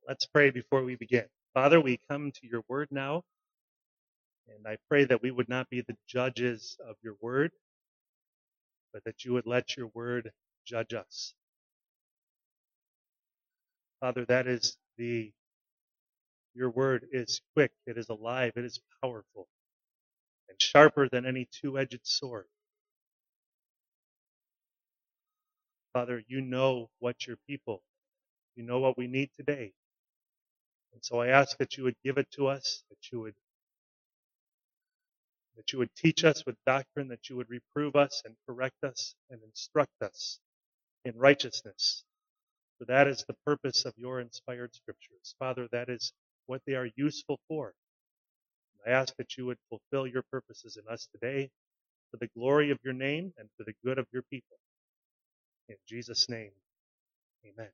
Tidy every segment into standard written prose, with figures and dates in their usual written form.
Let's pray before we begin. Father, we come to your word now, and I pray that we would not be the judges of your word, but that you would let your word judge us. Father, your word is quick, it is alive, it is powerful, and sharper than any two-edged sword. Father, you know what you know what we need today. And so I ask that you would give it to us, that you would teach us with doctrine, that you would reprove us and correct us and instruct us in righteousness. For that is the purpose of your inspired scriptures. Father, that is what they are useful for. I ask that you would fulfill your purposes in us today for the glory of your name and for the good of your people. In Jesus' name, amen.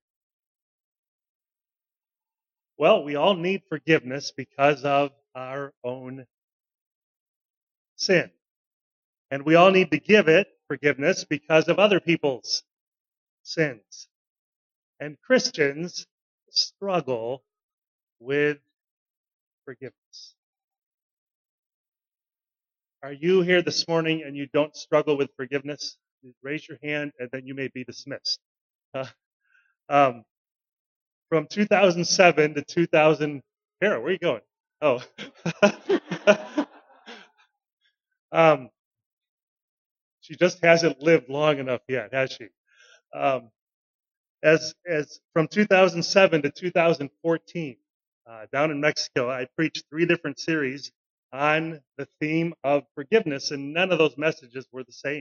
Well, we all need forgiveness because of our own sin. And we all need to give it forgiveness because of other people's sins. And Christians struggle with forgiveness. Are you here this morning and you don't struggle with forgiveness? Raise your hand and then you may be dismissed. Um, from 2007 to 2000, Kara, where are you going? Oh. She just hasn't lived long enough yet, has she? As from 2007 to 2014, down in Mexico, I preached 3 different series on the theme of forgiveness, and none of those messages were the same.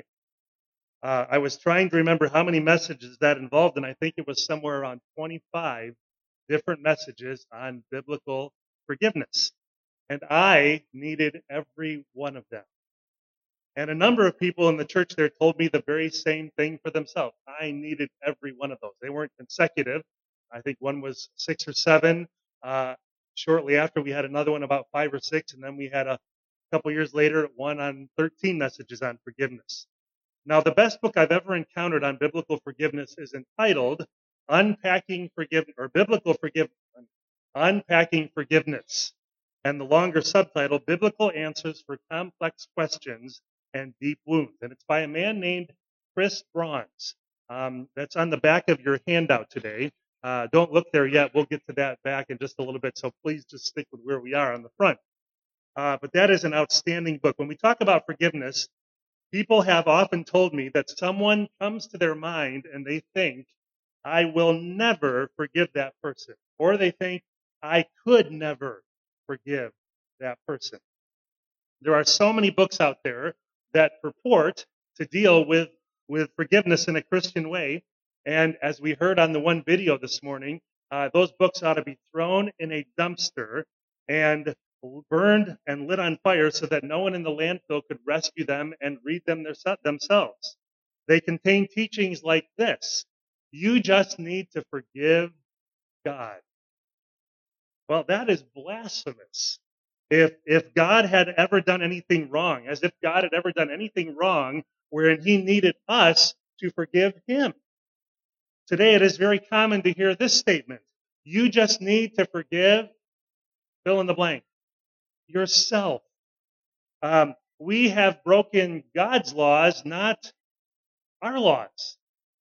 I was trying to remember how many messages that involved, and I think it was somewhere around 25 different messages on biblical forgiveness. And I needed every one of them. And a number of people in the church there told me the very same thing for themselves. I needed every one of those. They weren't consecutive. I think one was 6 or 7. Shortly after, we had another one about 5 or 6, and then we had a couple years later one on 13 messages on forgiveness. Now, the best book I've ever encountered on biblical forgiveness is entitled Unpacking Forgiveness, or Biblical Forgiveness, Unpacking Forgiveness, and the longer subtitle, Biblical Answers for Complex Questions and Deep Wounds. And it's by a man named Chris Bronze. That's on the back of your handout today. Don't look there yet. We'll get to that back in just a little bit, so please just stick with where we are on the front. But that is an outstanding book. When we talk about forgiveness, people have often told me that someone comes to their mind and they think, I will never forgive that person. Or they think, I could never forgive that person. There are so many books out there that purport to deal with forgiveness in a Christian way. And as we heard on the one video this morning, those books ought to be thrown in a dumpster and burned and lit on fire so that no one in the landfill could rescue them and read them themselves. They contain teachings like this. You just need to forgive God. Well, that is blasphemous. If God had ever done anything wrong, as if God had ever done anything wrong wherein he needed us to forgive him. Today it is very common to hear this statement. You just need to forgive, fill in the blank, yourself. We have broken God's laws, not our laws.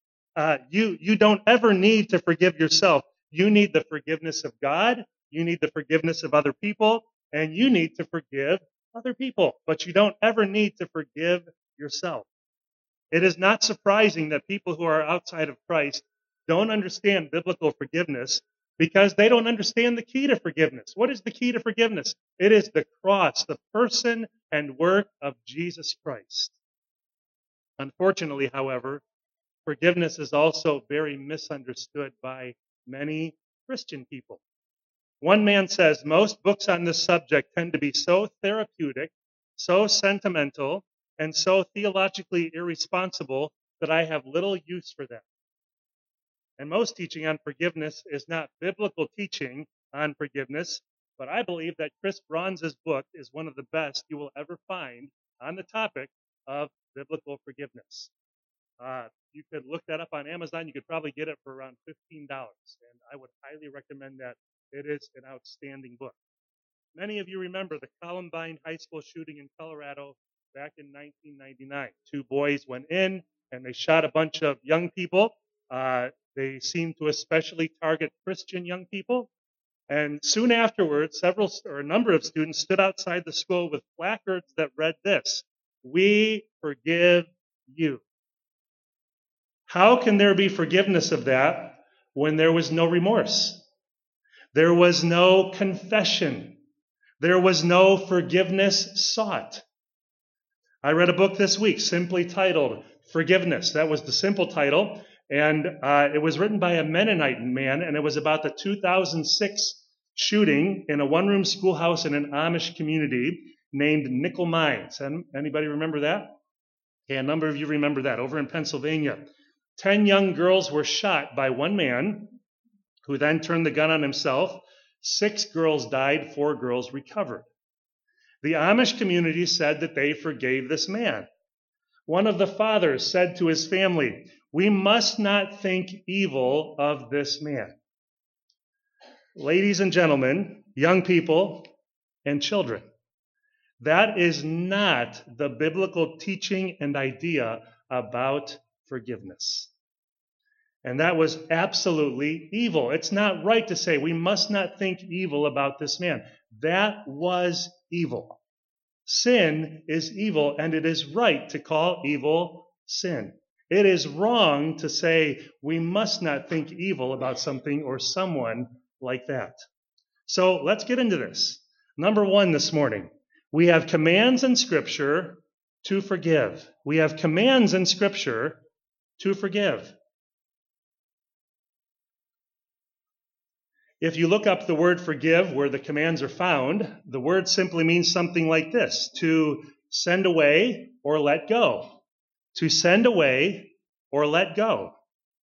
You don't ever need to forgive yourself. You need the forgiveness of God. You need the forgiveness of other people. And you need to forgive other people. But you don't ever need to forgive yourself. It is not surprising that people who are outside of Christ don't understand biblical forgiveness because they don't understand the key to forgiveness. What is the key to forgiveness? It is the cross, the person and work of Jesus Christ. Unfortunately, however, forgiveness is also very misunderstood by many Christian people. One man says, most books on this subject tend to be so therapeutic, so sentimental, and so theologically irresponsible that I have little use for them. And most teaching on forgiveness is not biblical teaching on forgiveness, but I believe that Chris Bronze's book is one of the best you will ever find on the topic of biblical forgiveness. You could look that up on Amazon. You could probably get it for around $15, and I would highly recommend that It is an outstanding book. Many of you remember the Columbine High School shooting in Colorado back in 1999. Two boys went in and they shot a bunch of young people. They seemed to especially target Christian young people. And soon afterwards, a number of students stood outside the school with placards that read this: "We forgive you." How can there be forgiveness of that when there was no remorse? There was no confession. There was no forgiveness sought. I read a book this week simply titled Forgiveness. That was the simple title. And it was written by a Mennonite man, and it was about the 2006 shooting in a one-room schoolhouse in an Amish community named Nickel Mines. Anybody remember that? Okay, a number of you remember that. Over in Pennsylvania, 10 young girls were shot by one man who then turned the gun on himself. 6 girls died, 4 girls recovered. The Amish community said that they forgave this man. One of the fathers said to his family, "We must not think evil of this man." Ladies and gentlemen, young people and children, that is not the biblical teaching and idea about forgiveness. And that was absolutely evil. It's not right to say we must not think evil about this man. That was evil. Sin is evil, and it is right to call evil sin. It is wrong to say we must not think evil about something or someone like that. So let's get into this. Number 1 this morning, we have commands in Scripture to forgive. We have commands in Scripture to forgive. If you look up the word forgive where the commands are found, the word simply means something like this: to send away or let go. To send away or let go.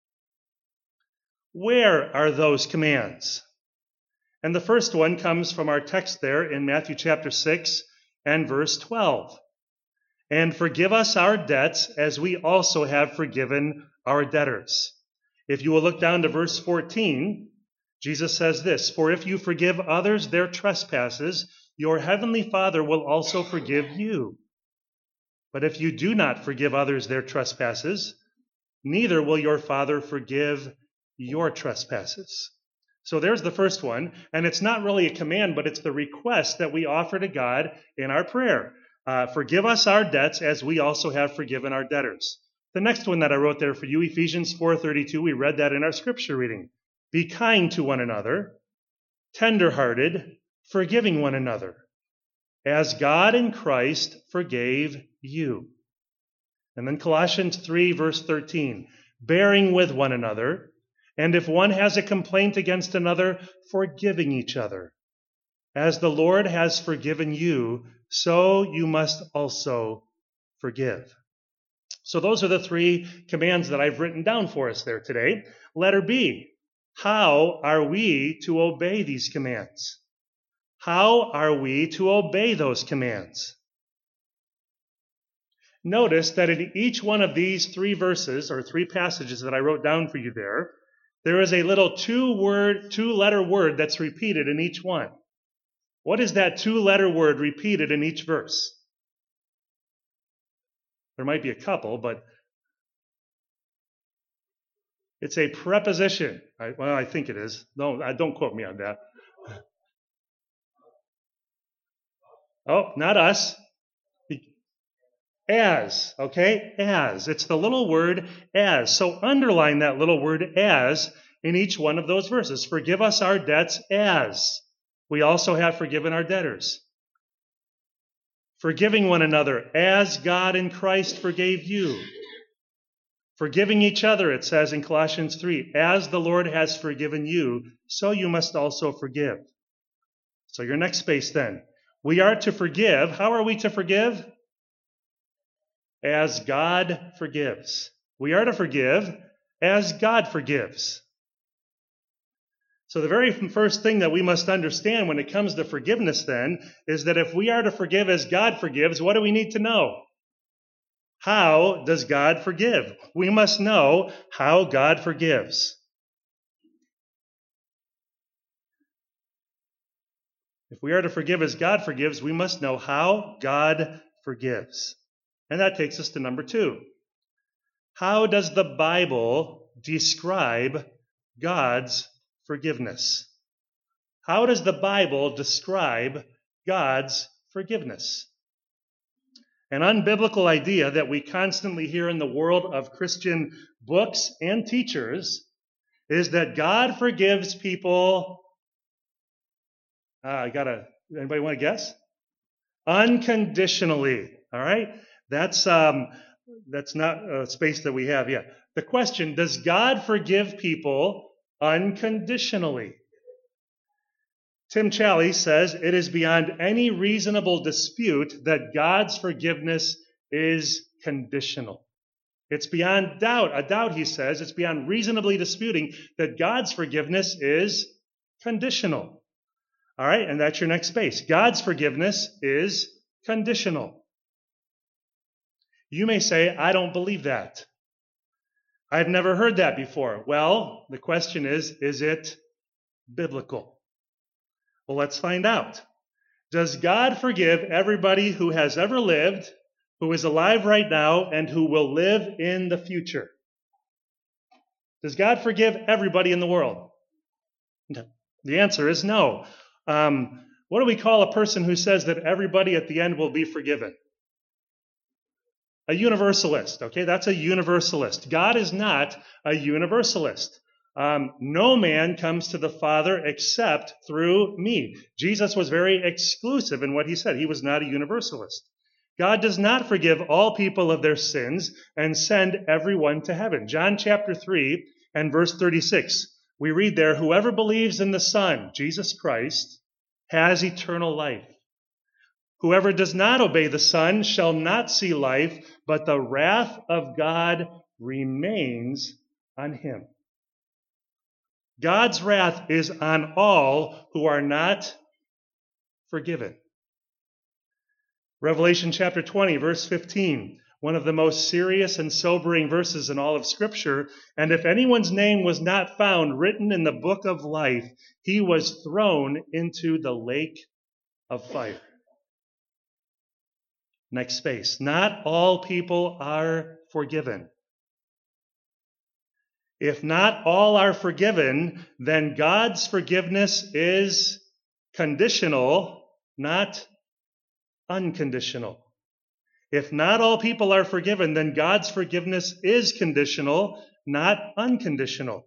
Where are those commands? And the first one comes from our text there in Matthew chapter 6 and verse 12. "And forgive us our debts as we also have forgiven our debtors." If you will look down to verse 14, Jesus says this: "For if you forgive others their trespasses, your heavenly Father will also forgive you. But if you do not forgive others their trespasses, neither will your Father forgive your trespasses." So there's the first one, and it's not really a command, but it's the request that we offer to God in our prayer. Forgive us our debts as we also have forgiven our debtors. The next one that I wrote there for you, Ephesians 4:32, we read that in our scripture reading. "Be kind to one another, tender-hearted, forgiving one another, as God in Christ forgave you." And then Colossians 3, verse 13, "Bearing with one another, and if one has a complaint against another, forgiving each other. As the Lord has forgiven you, so you must also forgive." So those are the 3 commands that I've written down for us there today. Letter B. How are we to obey these commands? How are we to obey those commands? Notice that in each one of these 3 verses, or 3 passages that I wrote down for you there is a little 2-letter word that's repeated in each one. What is that 2-letter word repeated in each verse? There might be a couple, but it's a preposition. I think it is. No, don't quote me on that. Oh, not us. As, okay? As. It's the little word as. So underline that little word as in each one of those verses. Forgive us our debts as we also have forgiven our debtors. Forgiving one another as God in Christ forgave you. Forgiving each other, it says in Colossians 3, as the Lord has forgiven you, so you must also forgive. So your next space then. We are to forgive. How are we to forgive? As God forgives. We are to forgive as God forgives. So the very first thing that we must understand when it comes to forgiveness then is that if we are to forgive as God forgives, what do we need to know? How does God forgive? We must know how God forgives. If we are to forgive as God forgives, we must know how God forgives. And that takes us to number 2. How does the Bible describe God's forgiveness? How does the Bible describe God's forgiveness? An unbiblical idea that we constantly hear in the world of Christian books and teachers is that God forgives people. Anybody want to guess? Unconditionally. All right? That's not a space that we have yet. The question, does God forgive people unconditionally? Tim Challies says it is beyond any reasonable dispute that God's forgiveness is conditional. It's beyond doubt, he says, it's beyond reasonably disputing that God's forgiveness is conditional. All right, and that's your next space. God's forgiveness is conditional. You may say, I don't believe that. I've never heard that before. Well, the question is it biblical? Well, let's find out. Does God forgive everybody who has ever lived, who is alive right now, and who will live in the future? Does God forgive everybody in the world? No. The answer is no. What do we call a person who says that everybody at the end will be forgiven? A universalist, okay? That's a universalist. God is not a universalist. No man comes to the Father except through me. Jesus was very exclusive in what he said. He was not a universalist. God does not forgive all people of their sins and send everyone to heaven. John chapter 3 and verse 36, we read there, whoever believes in the Son, Jesus Christ, has eternal life. Whoever does not obey the Son shall not see life, but the wrath of God remains on him. God's wrath is on all who are not forgiven. Revelation chapter 20, verse 15, one of the most serious and sobering verses in all of Scripture. And if anyone's name was not found written in the book of life, he was thrown into the lake of fire. Next space. Not all people are forgiven. If not all are forgiven, then God's forgiveness is conditional, not unconditional. If not all people are forgiven, then God's forgiveness is conditional, not unconditional.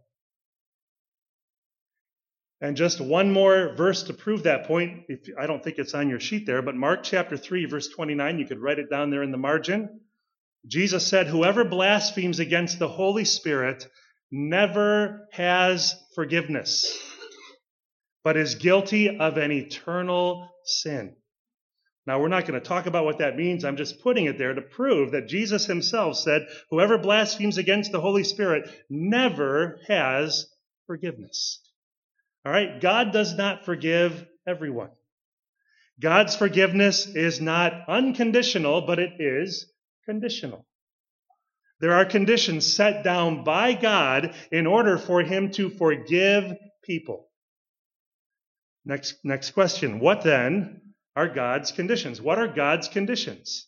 And just one more verse to prove that point. I don't think it's on your sheet there, but Mark chapter 3, verse 29, you could write it down there in the margin. Jesus said, whoever blasphemes against the Holy Spirit never has forgiveness, but is guilty of an eternal sin. Now, we're not going to talk about what that means. I'm just putting it there to prove that Jesus himself said, whoever blasphemes against the Holy Spirit never has forgiveness. All right? God does not forgive everyone. God's forgiveness is not unconditional, but it is conditional. There are conditions set down by God in order for him to forgive people. Next question. What then are God's conditions? What are God's conditions?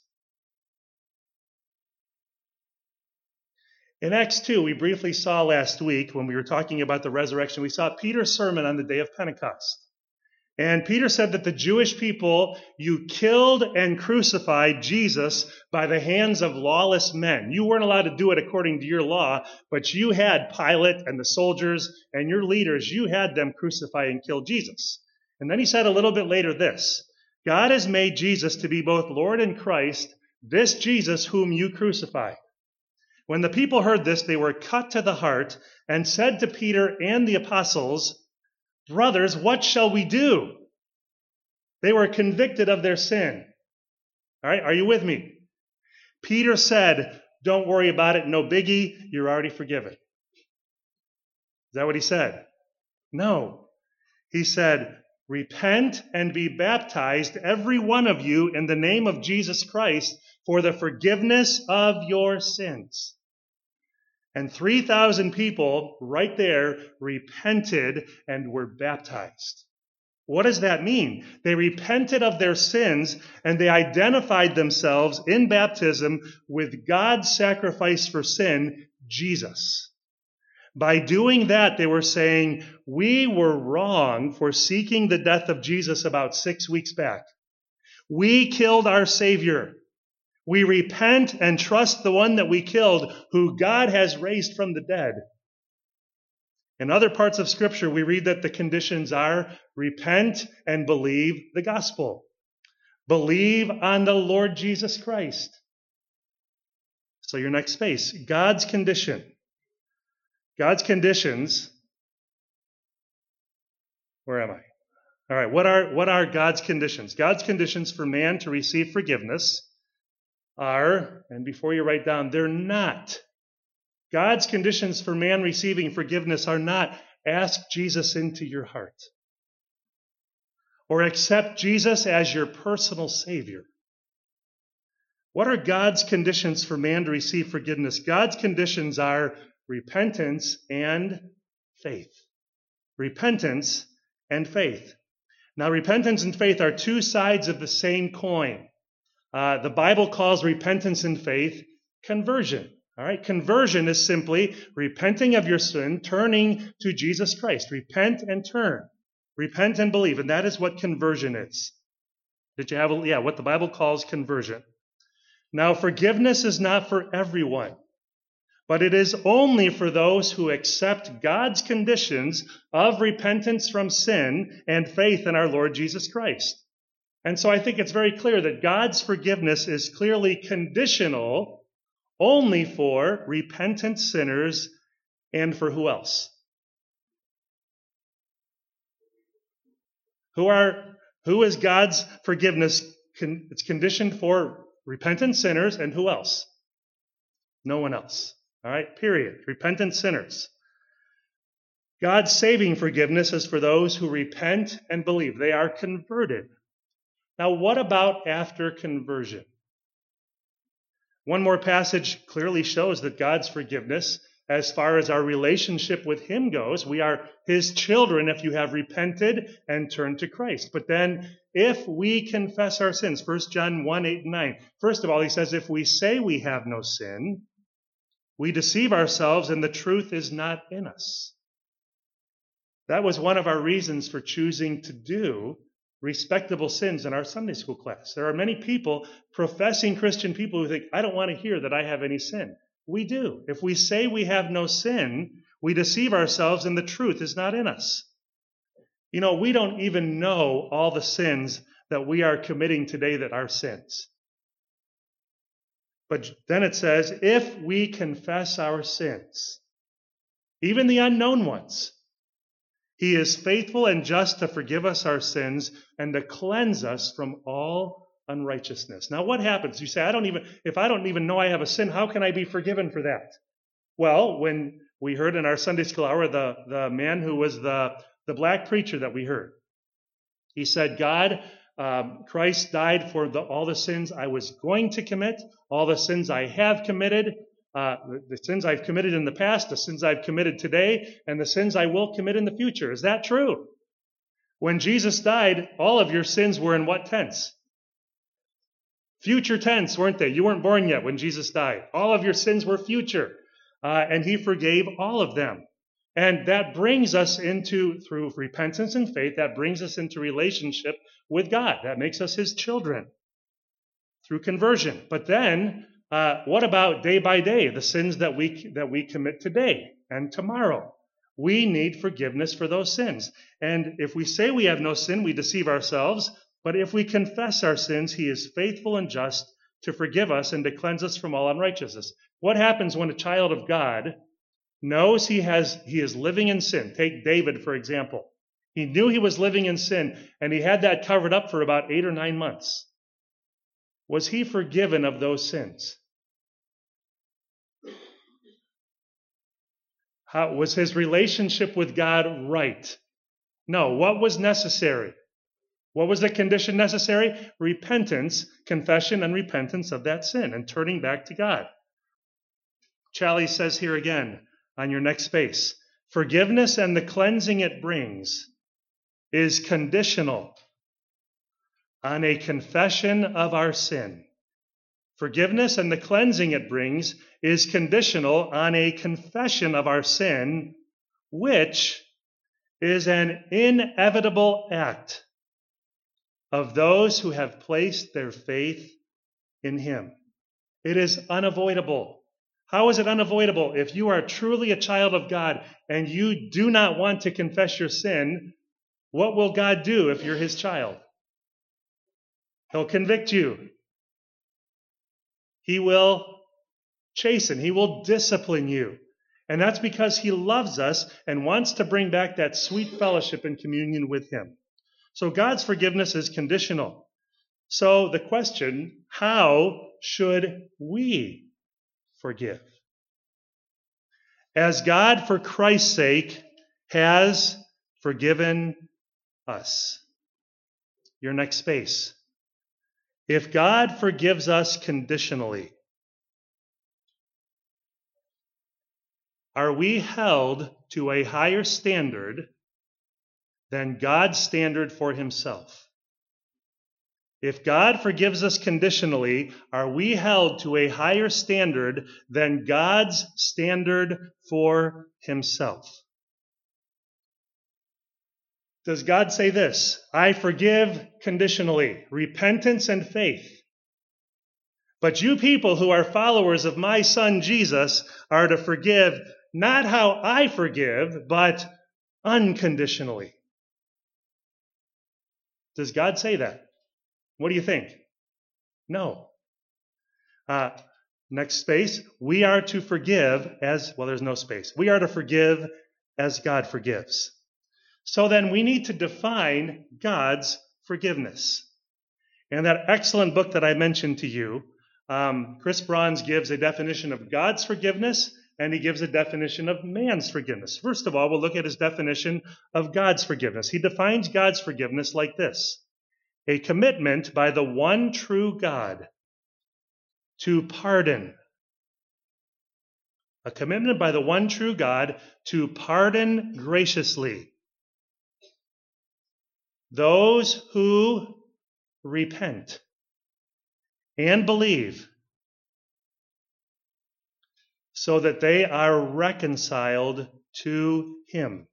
In Acts 2, we briefly saw last week when we were talking about the resurrection, we saw Peter's sermon on the day of Pentecost. And Peter said that the Jewish people, you killed and crucified Jesus by the hands of lawless men. You weren't allowed to do it according to your law, but you had Pilate and the soldiers and your leaders, you had them crucify and kill Jesus. And then he said a little bit later this, God has made Jesus to be both Lord and Christ, this Jesus whom you crucified. When the people heard this, they were cut to the heart and said to Peter and the apostles, brothers, what shall we do? They were convicted of their sin. All right, are you with me? Peter said, don't worry about it, no biggie, you're already forgiven. Is that what he said? No. He said, repent and be baptized, every one of you, in the name of Jesus Christ, for the forgiveness of your sins. And 3,000 people right there repented and were baptized. What does that mean? They repented of their sins and they identified themselves in baptism with God's sacrifice for sin, Jesus. By doing that, they were saying, we were wrong for seeking the death of Jesus about 6 weeks back. We killed our Savior. We repent and trust the one that we killed, who God has raised from the dead. In other parts of Scripture, we read that the conditions are repent and believe the gospel. Believe on the Lord Jesus Christ. So your next space, God's condition. God's conditions. Where am I? All right, what are God's conditions? God's conditions for man to receive forgiveness are, and before you write down, they're not. God's conditions for man receiving forgiveness are not ask Jesus into your heart or accept Jesus as your personal Savior. What are God's conditions for man to receive forgiveness? God's conditions are repentance and faith. Repentance and faith. Now, repentance and faith are two sides of the same coin. The Bible calls repentance and faith conversion. All right, conversion is simply repenting of your sin, turning to Jesus Christ. Repent and turn. Repent and believe. And that is what conversion is. Did you have what the Bible calls conversion. Now, forgiveness is not for everyone, but it is only for those who accept God's conditions of repentance from sin and faith in our Lord Jesus Christ. And so I think it's very clear that God's forgiveness is clearly conditional only for repentant sinners and for who else? Who is God's forgiveness? It's conditioned for repentant sinners and who else? No one else. All right, period. Repentant sinners. God's saving forgiveness is for those who repent and believe. They are converted. Now, what about after conversion? One more passage clearly shows that God's forgiveness, as far as our relationship with Him goes, we are His children if you have repented and turned to Christ. But then, if we confess our sins, 1 John 1, 8 and 9, first of all, he says, if we say we have no sin, we deceive ourselves and the truth is not in us. That was one of our reasons for choosing to do respectable sins in our Sunday school class. There are many people, professing Christian people, who think, I don't want to hear that I have any sin. We do. If we say we have no sin, we deceive ourselves and the truth is not in us. You know, we don't even know all the sins that we are committing today that are sins. But then it says, if we confess our sins, even the unknown ones, He is faithful and just to forgive us our sins and to cleanse us from all unrighteousness. Now, what happens? You say, if I don't even know I have a sin, how can I be forgiven for that? Well, when we heard in our Sunday school hour, the man who was the black preacher that we heard, he said, Christ died for all the sins I was going to commit, all the sins I have committed, the sins I've committed in the past, the sins I've committed today, and the sins I will commit in the future. Is that true? When Jesus died, all of your sins were in what tense? Future tense, weren't they? You weren't born yet when Jesus died. All of your sins were future. And He forgave all of them. And that brings us through repentance and faith, that brings us into relationship with God. That makes us His children through conversion. But then, what about day by day, the sins that we commit today and tomorrow? We need forgiveness for those sins. And if we say we have no sin, we deceive ourselves. But if we confess our sins, He is faithful and just to forgive us and to cleanse us from all unrighteousness. What happens when a child of God knows he is living in sin? Take David, for example. He knew he was living in sin, and he had that covered up for about 8 or 9 months. Was he forgiven of those sins? Was his relationship with God right? No. What was necessary? What was the condition necessary? Repentance, confession and repentance of that sin and turning back to God. Challies says here again on your next space, forgiveness and the cleansing it brings is conditional on a confession of our sin. Forgiveness and the cleansing it brings is conditional on a confession of our sin, which is an inevitable act of those who have placed their faith in Him. It is unavoidable. How is it unavoidable? If you are truly a child of God and you do not want to confess your sin, what will God do if you're His child? He'll convict you. He will chasten. He will discipline you. And that's because He loves us and wants to bring back that sweet fellowship and communion with Him. So God's forgiveness is conditional. So the question, how should we forgive? As God, for Christ's sake, has forgiven us. Your next space. If God forgives us conditionally, are we held to a higher standard than God's standard for Himself? If God forgives us conditionally, are we held to a higher standard than God's standard for Himself? Does God say this? I forgive conditionally, repentance and faith. But you people who are followers of my Son Jesus are to forgive not how I forgive, but unconditionally. Does God say that? What do you think? No. Next space. We are to forgive as, well, there's no space. We are to forgive as God forgives. So then we need to define God's forgiveness. And that excellent book that I mentioned to you, Chris Bronze gives a definition of God's forgiveness, and he gives a definition of man's forgiveness. First of all, we'll look at his definition of God's forgiveness. He defines God's forgiveness like this: a commitment by the one true God to pardon. A commitment by the one true God to pardon graciously those who repent and believe, so that they are reconciled to Him.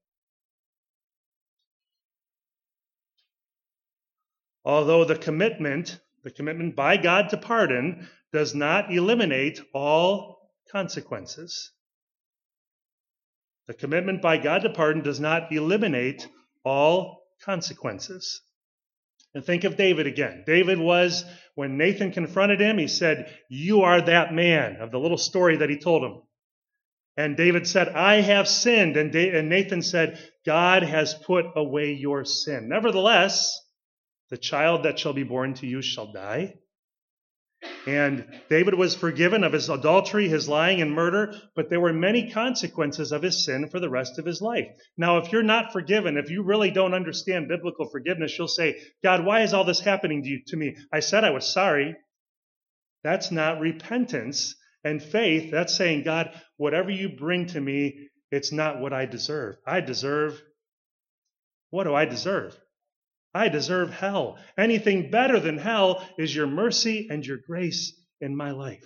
Although the commitment by God to pardon does not eliminate all consequences. The commitment by God to pardon does not eliminate all consequences. And think of David again. David was, when Nathan confronted him, he said, "You are that man," of the little story that he told him. And David said, "I have sinned." And Nathan said, "God has put away your sin. Nevertheless, the child that shall be born to you shall die." And David was forgiven of his adultery, his lying, and murder, but there were many consequences of his sin for the rest of his life. Now, if you're not forgiven, if you really don't understand biblical forgiveness, you'll say, "God, why is all this happening to me? I said I was sorry." That's not repentance and faith. That's saying, "God, whatever you bring to me, it's not what I deserve. What do I deserve? I deserve hell. Anything better than hell is your mercy and your grace in my life."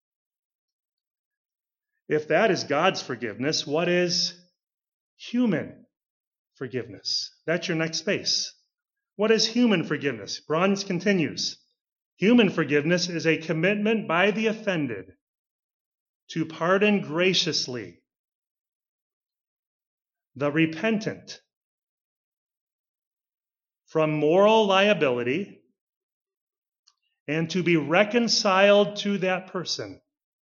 If that is God's forgiveness, what is human forgiveness? That's your next space. What is human forgiveness? Bronze continues. Human forgiveness is a commitment by the offended to pardon graciously the repentant from moral liability and to be reconciled to that person,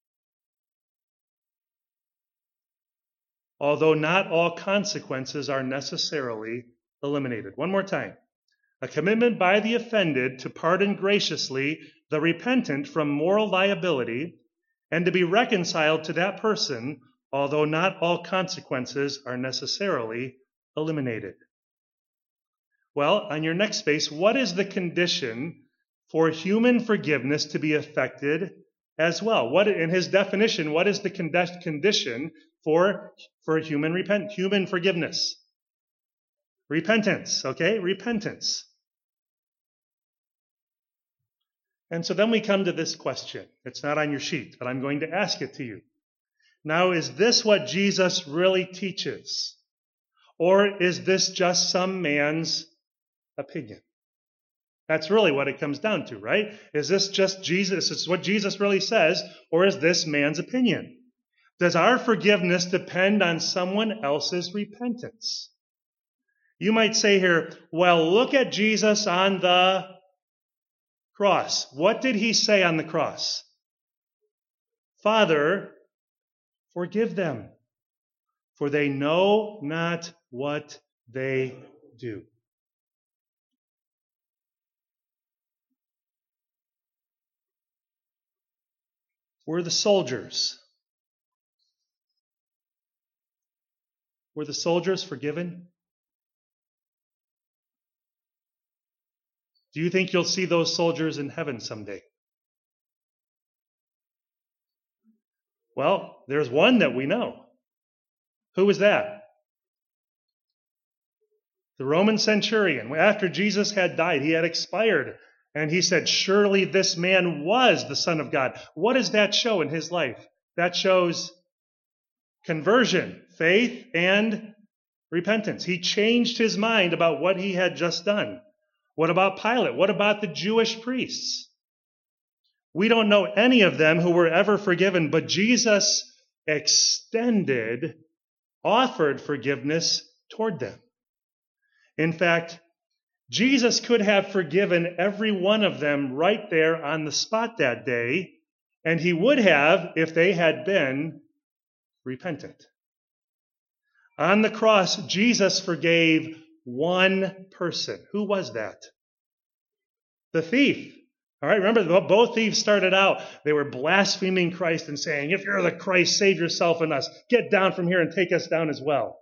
although not all consequences are necessarily eliminated. One more time. A commitment by the offended to pardon graciously the repentant from moral liability and to be reconciled to that person, although not all consequences are necessarily eliminated. Well, on your next space, what is the condition for human forgiveness to be effected as well? In his definition, what is the condition for human forgiveness? Repentance, okay? Repentance. And so then we come to this question. It's not on your sheet, but I'm going to ask it to you. Now, is this what Jesus really teaches? Or is this just some man's opinion? That's really what it comes down to, right? Is this just Jesus? Is what Jesus really says? Or is this man's opinion? Does our forgiveness depend on someone else's repentance? You might say here, well, look at Jesus on the cross. What did he say on the cross? Father, forgive them, for they know not what they do. Were the soldiers forgiven? Do you think you'll see those soldiers in heaven someday? Well, there's one that we know. Who was that? The Roman centurion. After Jesus had died, he had expired. And he said, surely this man was the Son of God. What does that show in his life? That shows conversion, faith, and repentance. He changed his mind about what he had just done. What about Pilate? What about the Jewish priests? We don't know any of them who were ever forgiven, but Jesus offered forgiveness toward them. In fact, Jesus could have forgiven every one of them right there on the spot that day, and he would have if they had been repentant. On the cross, Jesus forgave one person. Who was that? The thief. All right, remember, both thieves started out. They were blaspheming Christ and saying, if you're the Christ, save yourself and us. Get down from here and take us down as well.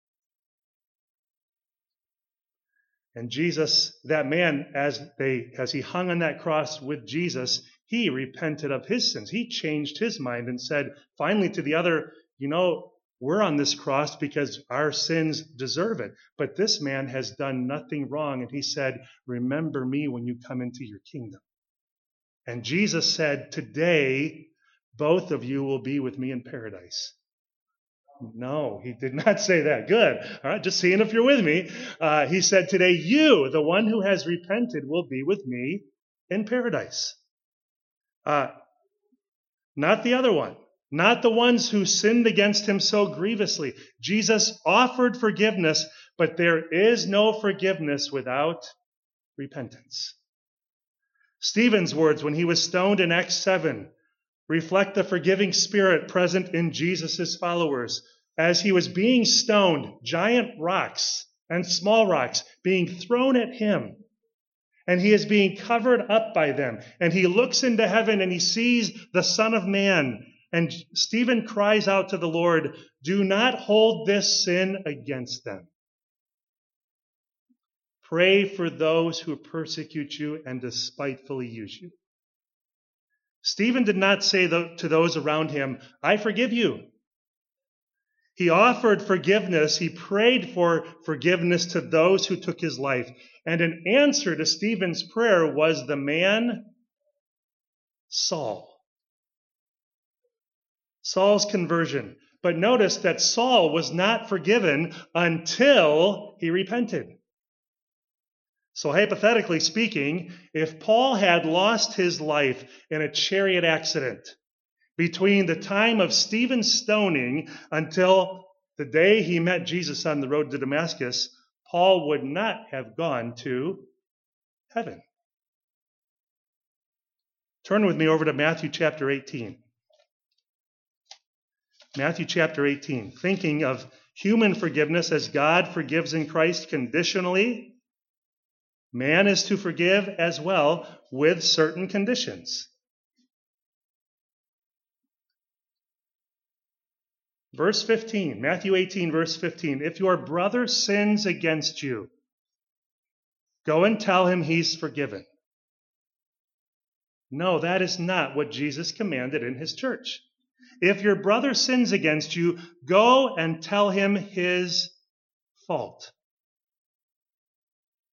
And Jesus, that man, as he hung on that cross with Jesus, he repented of his sins. He changed his mind and said finally to the other, we're on this cross because our sins deserve it. But this man has done nothing wrong. And he said, remember me when you come into your kingdom. And Jesus said, today, both of you will be with me in paradise. No, he did not say that. Good. All right, just seeing if you're with me. He said, today you, the one who has repented, will be with me in paradise. Not the other one. Not the ones who sinned against him so grievously. Jesus offered forgiveness, but there is no forgiveness without repentance. Stephen's words when he was stoned in Acts 7 reflect the forgiving spirit present in Jesus' followers. As he was being stoned, giant rocks and small rocks being thrown at him, and he is being covered up by them. And he looks into heaven and he sees the Son of Man. And Stephen cries out to the Lord, do not hold this sin against them. Pray for those who persecute you and despitefully use you. Stephen did not say to those around him, I forgive you. He offered forgiveness. He prayed for forgiveness to those who took his life. And an answer to Stephen's prayer was the man Saul. Saul's conversion. But notice that Saul was not forgiven until he repented. So hypothetically speaking, if Paul had lost his life in a chariot accident between the time of Stephen's stoning until the day he met Jesus on the road to Damascus, Paul would not have gone to heaven. Turn with me over to Matthew chapter 18. Matthew chapter 18. Thinking of human forgiveness as God forgives in Christ conditionally, man is to forgive as well with certain conditions. Verse 15, Matthew 18, verse 15. If your brother sins against you, go and tell him he's forgiven. No, that is not what Jesus commanded in his church. If your brother sins against you, go and tell him his fault.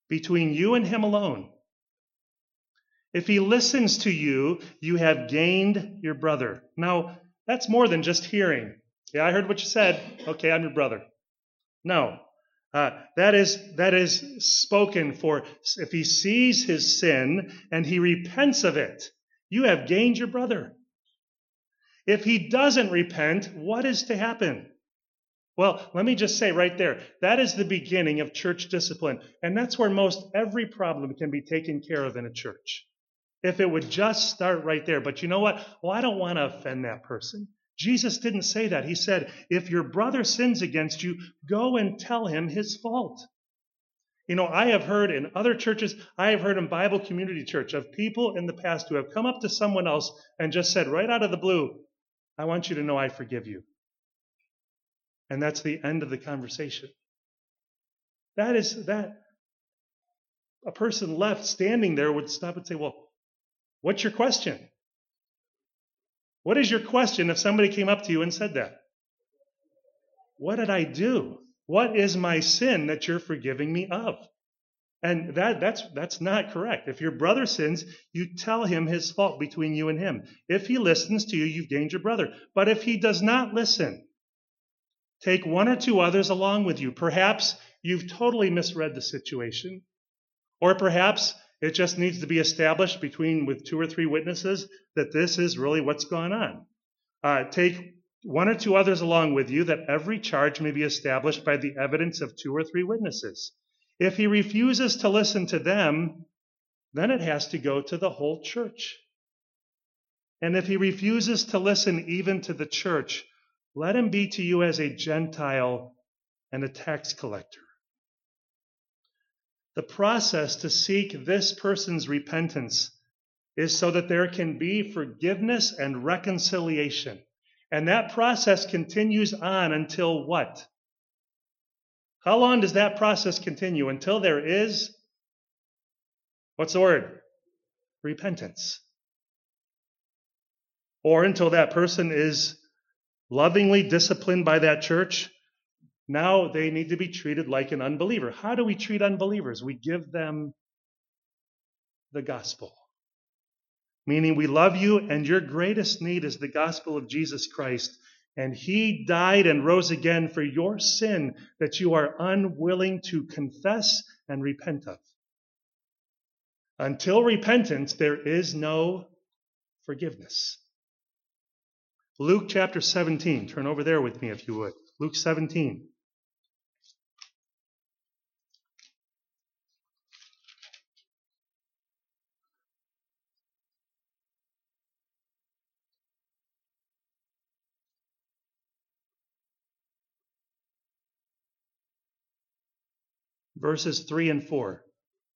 between you and him alone. If he listens to you, you have gained your brother. Now, that's more than just hearing. Yeah, I heard what you said. Okay, I'm your brother. No. That is spoken for. If he sees his sin and he repents of it, you have gained your brother. If he doesn't repent, what is to happen? Well, let me just say right there, that is the beginning of church discipline. And that's where most every problem can be taken care of in a church. If it would just start right there. But you know what? Well, I don't want to offend that person. Jesus didn't say that. He said, if your brother sins against you, go and tell him his fault. You know, I have heard in other churches, I have heard in Bible Community Church of people in the past who have come up to someone else and just said right out of the blue, I want you to know I forgive you. And that's the end of the conversation. That a person left standing there would stop and say, well, what's your question? What is your question if somebody came up to you and said that? What did I do? What is my sin that you're forgiving me of? And that's not correct. If your brother sins, you tell him his fault between you and him. If he listens to you, you've gained your brother. But if he does not listen, take one or two others along with you. Perhaps you've totally misread the situation. Or perhaps it just needs to be established with 2 or 3 witnesses that this is really what's gone on. Take one or two others along with you, that every charge may be established by the evidence of 2 or 3 witnesses. If he refuses to listen to them, then it has to go to the whole church. And if he refuses to listen even to the church, let him be to you as a Gentile and a tax collector. The process to seek this person's repentance is so that there can be forgiveness and reconciliation. And that process continues on until what? How long does that process continue? Until there is, what's the word? Repentance. Or until that person is lovingly disciplined by that church. Now they need to be treated like an unbeliever. How do we treat unbelievers? We give them the gospel. Meaning we love you and your greatest need is the gospel of Jesus Christ. And he died and rose again for your sin that you are unwilling to confess and repent of. Until repentance, there is no forgiveness. Luke chapter 17. Turn over there with me if you would. Luke 17. Verses 3 and 4.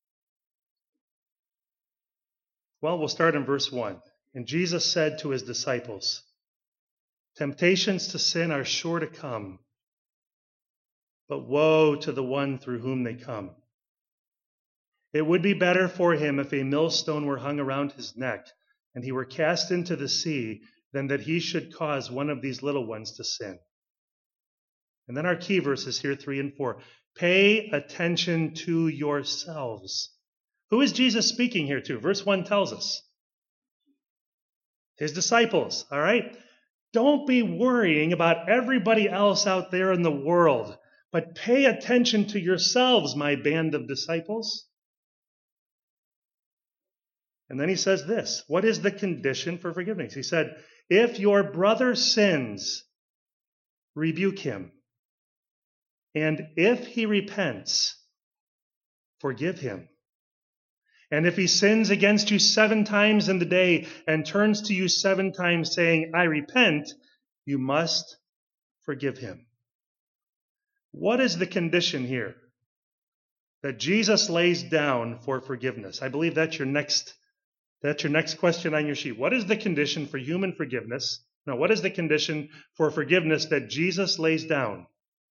Well, we'll start in verse 1. And Jesus said to his disciples, temptations to sin are sure to come, but woe to the one through whom they come. It would be better for him if a millstone were hung around his neck and he were cast into the sea than that he should cause one of these little ones to sin. And then our key verses here, 3 and 4. Pay attention to yourselves. Who is Jesus speaking here to? Verse 1 tells us. His disciples, all right? Don't be worrying about everybody else out there in the world, but pay attention to yourselves, my band of disciples. And then he says this. What is the condition for forgiveness? He said, if your brother sins, rebuke him. And if he repents, forgive him. And if he sins against you 7 times in the day and turns to you 7 times saying, I repent, you must forgive him. What is the condition here that Jesus lays down for forgiveness? I believe that's your next question on your sheet. What is the condition for human forgiveness? No, what is the condition for forgiveness that Jesus lays down?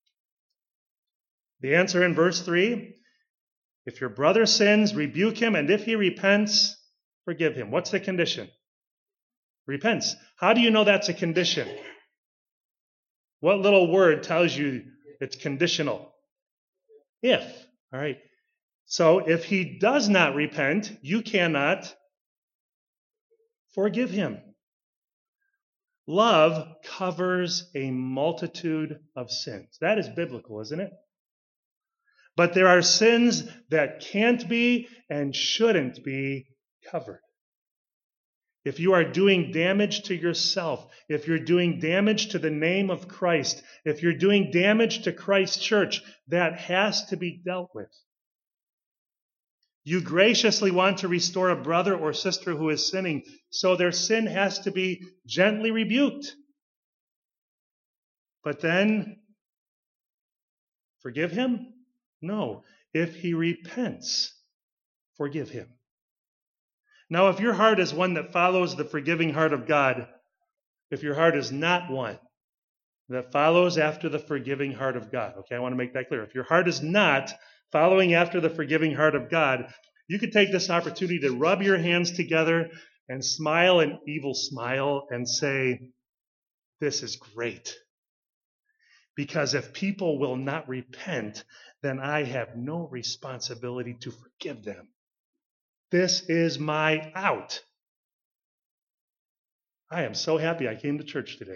The answer in verse 3, if your brother sins, rebuke him, and if he repents, forgive him. What's the condition? Repents. How do you know that's a condition? What little word tells you it's conditional? If. All right. So if he does not repent, you cannot forgive him. Love covers a multitude of sins. That is biblical, isn't it? But there are sins that can't be and shouldn't be covered. If you are doing damage to yourself, if you're doing damage to the name of Christ, if you're doing damage to Christ's church, that has to be dealt with. You graciously want to restore a brother or sister who is sinning, so their sin has to be gently rebuked. But then, forgive him? No. If he repents, forgive him. Now, if your heart is one that follows the forgiving heart of God, if your heart is not one that follows after the forgiving heart of God, okay, I want to make that clear. If your heart is not following after the forgiving heart of God, you could take this opportunity to rub your hands together and smile an evil smile and say, this is great. Because if people will not repent, then I have no responsibility to forgive them. This is my out. I am so happy I came to church today.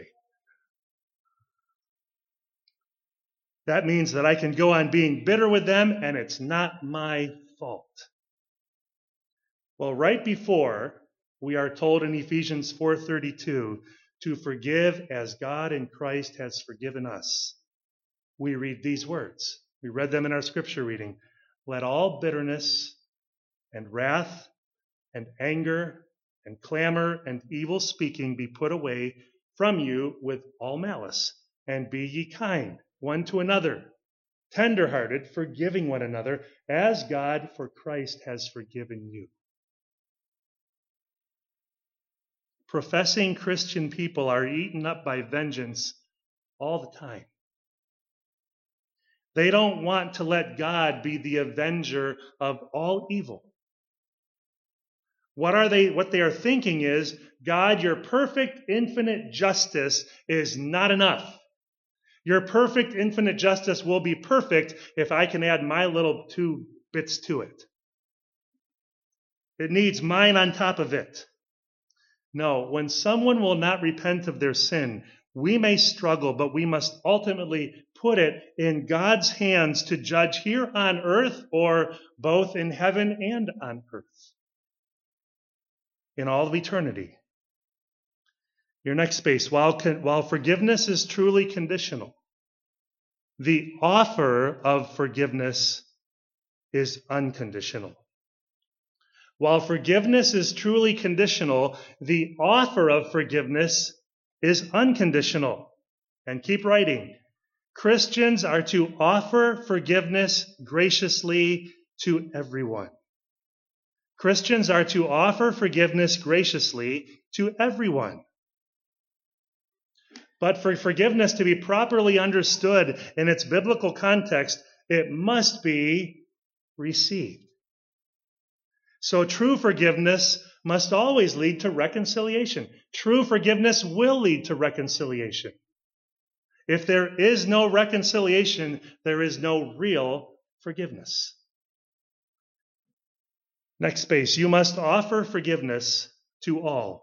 That means that I can go on being bitter with them, and it's not my fault. Well, right before, we are told in Ephesians 4:32 to forgive as God in Christ has forgiven us. We read these words. We read them in our scripture reading. Let all bitterness and wrath and anger and clamor and evil speaking be put away from you with all malice. And be ye kind one to another, tender-hearted, forgiving one another, as God for Christ has forgiven you. Professing Christian people are eaten up by vengeance all the time. They don't want to let God be the avenger of all evil. What they are thinking is, God, your perfect infinite justice is not enough. Your perfect infinite justice will be perfect if I can add my little 2 bits to it. It needs mine on top of it. No, when someone will not repent of their sin, we may struggle, but we must ultimately put it in God's hands to judge here on earth, or both in heaven and on earth, in all of eternity. Your next space, while forgiveness is truly conditional, the offer of forgiveness is unconditional. While forgiveness is truly conditional, the offer of forgiveness is unconditional. And keep writing. Christians are to offer forgiveness graciously to everyone. Christians are to offer forgiveness graciously to everyone. But for forgiveness to be properly understood in its biblical context, it must be received. So true forgiveness must always lead to reconciliation. True forgiveness will lead to reconciliation. If there is no reconciliation, there is no real forgiveness. Next space, you must offer forgiveness to all.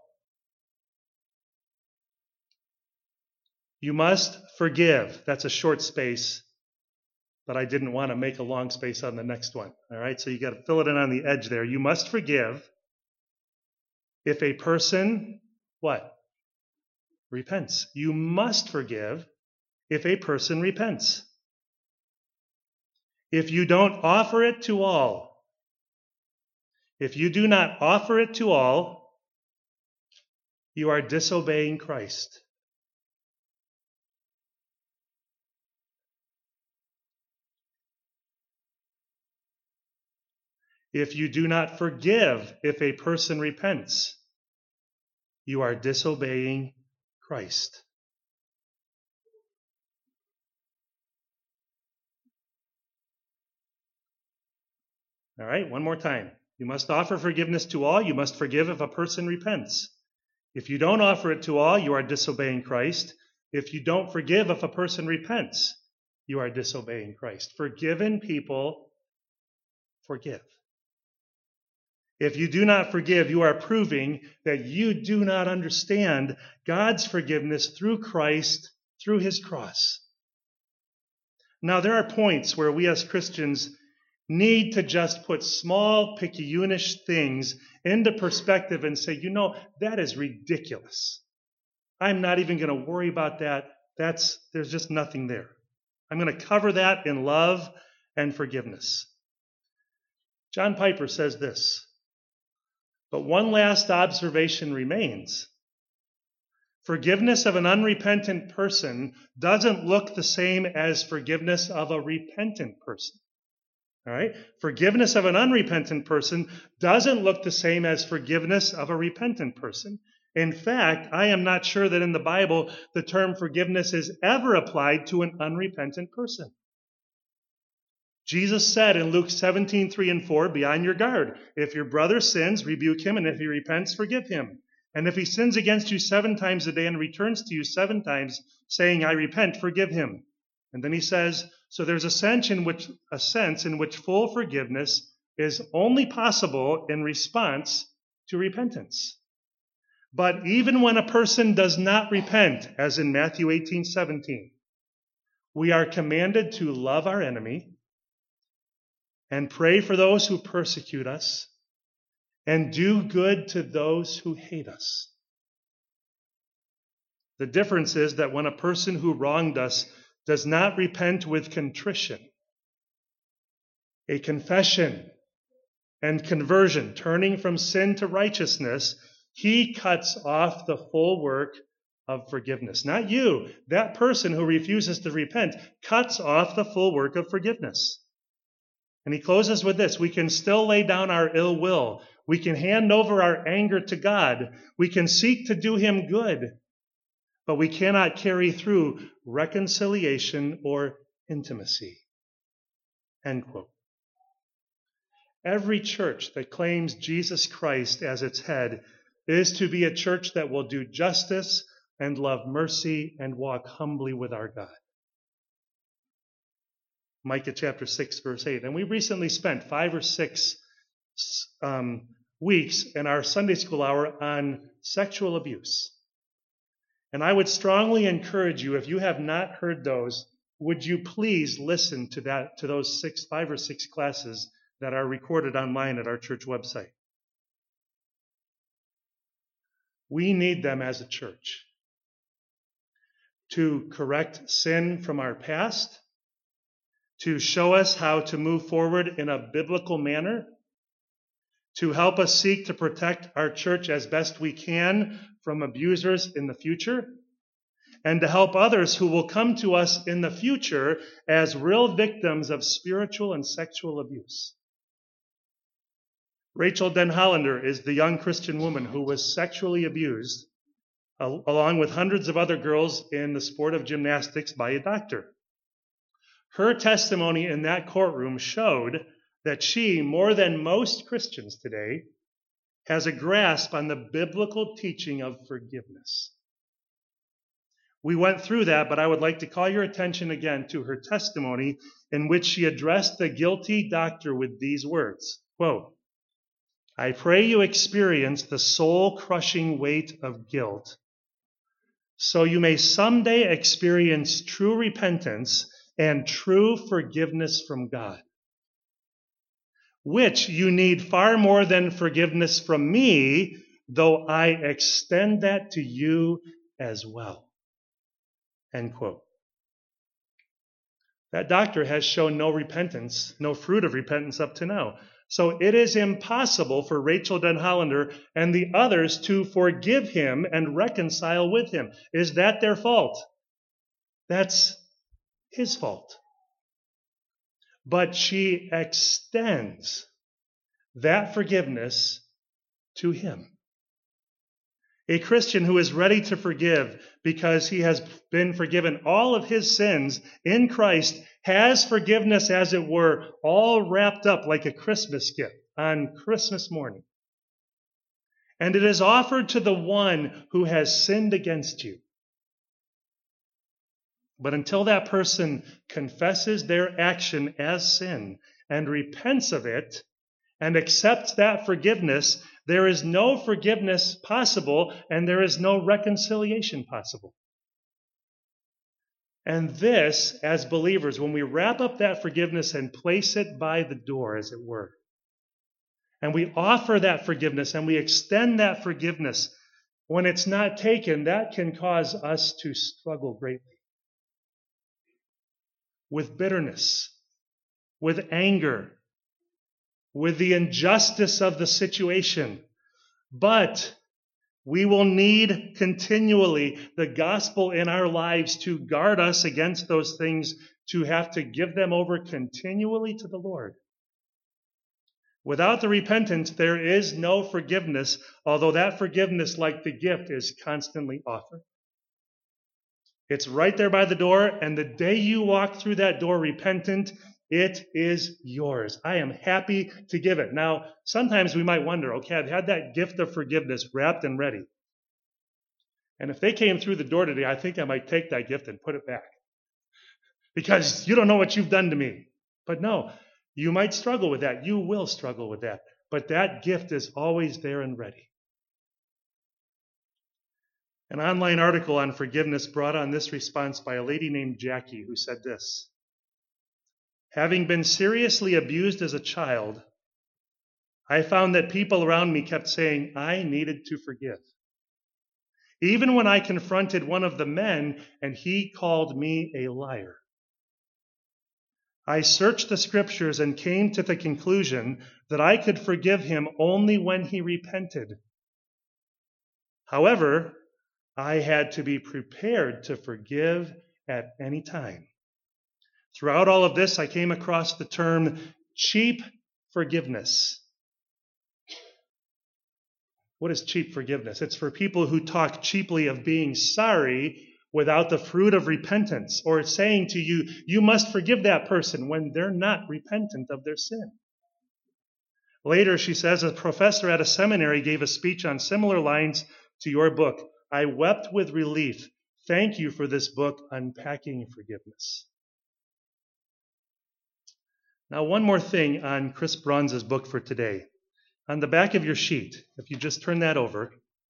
You must forgive. That's a short space, but I didn't want to make a long space on the next one. All right, so you got to fill it in on the edge there. You must forgive if a person, what? Repents. You must forgive if a person repents. If you don't offer it to all, if you do not offer it to all, you are disobeying Christ. If you do not forgive if a person repents, you are disobeying Christ. All right, one more time. You must offer forgiveness to all. You must forgive if a person repents. If you don't offer it to all, you are disobeying Christ. If you don't forgive if a person repents, you are disobeying Christ. Forgiven people forgive. If you do not forgive, you are proving that you do not understand God's forgiveness through Christ, through his cross. Now, there are points where we as Christians need to just put small, picayunish things into perspective and say, that is ridiculous. I'm not even going to worry about that. There's just nothing there. I'm going to cover that in love and forgiveness. John Piper says this, but one last observation remains. Forgiveness of an unrepentant person doesn't look the same as forgiveness of a repentant person. All right? Forgiveness of an unrepentant person doesn't look the same as forgiveness of a repentant person. In fact, I am not sure that in the Bible the term forgiveness is ever applied to an unrepentant person. Jesus said in Luke 17:3 and 4, be on your guard. If your brother sins, rebuke him, and if he repents, forgive him. And if he sins against you 7 times a day and returns to you 7 times, saying, I repent, forgive him. And then he says, so there's a sense in which full forgiveness is only possible in response to repentance. But even when a person does not repent, as in Matthew 18:17, we are commanded to love our enemy and pray for those who persecute us and do good to those who hate us. The difference is that when a person who wronged us does not repent with contrition, a confession and conversion, turning from sin to righteousness, he cuts off the full work of forgiveness. Not you. That person who refuses to repent cuts off the full work of forgiveness. And he closes with this. We can still lay down our ill will. We can hand over our anger to God. We can seek to do him good. But we cannot carry through reconciliation or intimacy. End quote. Every church that claims Jesus Christ as its head is to be a church that will do justice and love mercy and walk humbly with our God. Micah chapter 6, verse 8. And we recently spent 5 or 6 weeks in our Sunday school hour on sexual abuse. And I would strongly encourage you, if you have not heard those, would you please listen to those 5 or 6 classes that are recorded online at our church website. We need them as a church to correct sin from our past, to show us how to move forward in a biblical manner, to help us seek to protect our church as best we can from abusers in the future, and to help others who will come to us in the future as real victims of spiritual and sexual abuse. Rachel Den Hollander is the young Christian woman who was sexually abused, along with hundreds of other girls in the sport of gymnastics, by a doctor. Her testimony in that courtroom showed that she, more than most Christians today, has a grasp on the biblical teaching of forgiveness. We went through that, but I would like to call your attention again to her testimony in which she addressed the guilty doctor with these words, quote, I pray you experience the soul-crushing weight of guilt so you may someday experience true repentance and true forgiveness from God, which you need far more than forgiveness from me, though I extend that to you as well. End quote. That doctor has shown no repentance, no fruit of repentance up to now. So it is impossible for Rachel Den Hollander and the others to forgive him and reconcile with him. Is that their fault? That's his fault. But she extends that forgiveness to him. A Christian who is ready to forgive because he has been forgiven all of his sins in Christ has forgiveness, as it were, all wrapped up like a Christmas gift on Christmas morning. And it is offered to the one who has sinned against you. But until that person confesses their action as sin and repents of it and accepts that forgiveness, there is no forgiveness possible and there is no reconciliation possible. And this, as believers, when we wrap up that forgiveness and place it by the door, as it were, and we offer that forgiveness and we extend that forgiveness, when it's not taken, that can cause us to struggle greatly with bitterness, with anger, with the injustice of the situation. But we will need continually the gospel in our lives to guard us against those things, to have to give them over continually to the Lord. Without the repentance, there is no forgiveness, although that forgiveness, like the gift, is constantly offered. It's right there by the door, and the day you walk through that door repentant, it is yours. I am happy to give it. Now, sometimes we might wonder, okay, I've had that gift of forgiveness wrapped and ready. And if they came through the door today, I think I might take that gift and put it back. Because you don't know what you've done to me. But no, you might struggle with that. You will struggle with that. But that gift is always there and ready. An online article on forgiveness brought on this response by a lady named Jackie, who said this: having been seriously abused as a child, I found that people around me kept saying I needed to forgive. Even when I confronted one of the men and he called me a liar. I searched the scriptures and came to the conclusion that I could forgive him only when he repented. However, I had to be prepared to forgive at any time. Throughout all of this, I came across the term cheap forgiveness. What is cheap forgiveness? It's for people who talk cheaply of being sorry without the fruit of repentance, or saying to you, you must forgive that person when they're not repentant of their sin. Later, she says, a professor at a seminary gave a speech on similar lines to your book. I wept with relief. Thank you for this book, Unpacking Forgiveness. Now, one more thing on Chris Bruns' book for today. On the back of your sheet, if you just turn that over,